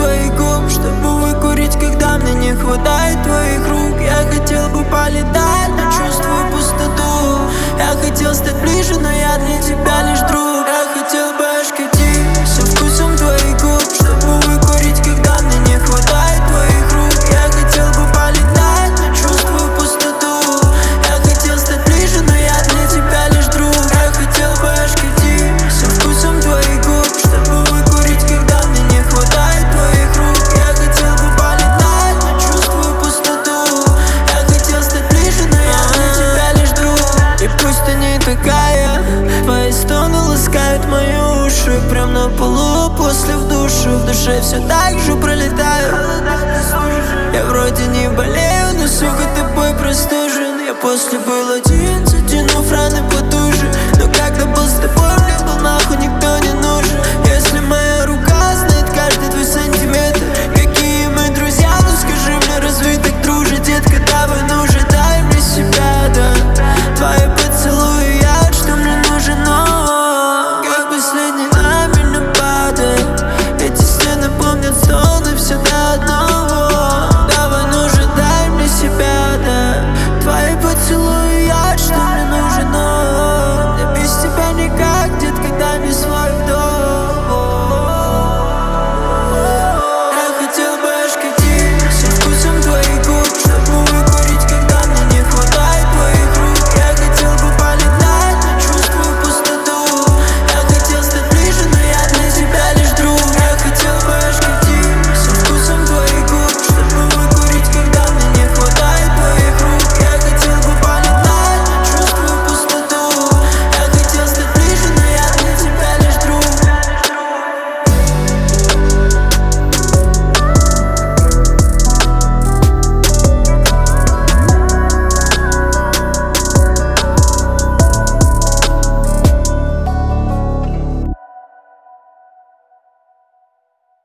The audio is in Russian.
твоих губ, чтобы выкурить, когда мне не хватает твоих рук. Я хотел бы полетать, но чувствую пустоту. Я хотел стать ближе, но я для тебя лишь друг. Я хотел бы ощутить со вкусом твоих губ, чтобы выкурить, когда мне не хватает твоих рук. Я хотел бы полетать, но чувствую пустоту. Я хотел стать ближе, но я для тебя лишь друг. Я хотел бы ощутить со вкусом твоих губ, чтобы выкурить, когда мне не хватает твоих рук. Я хотел бы полетать, но чувствую пустоту. Я хотел стать ближе, но я для тебя лишь друг. И пусть ты не такая, твои стоны ласкают мои уши. Прям на полу после в душу, в душе все так же пролетаю. Я вроде не болею, но сука тобой простужен. Я после был один, затянув раны потуже. Но когда был с тобой, мне был нахуй никто не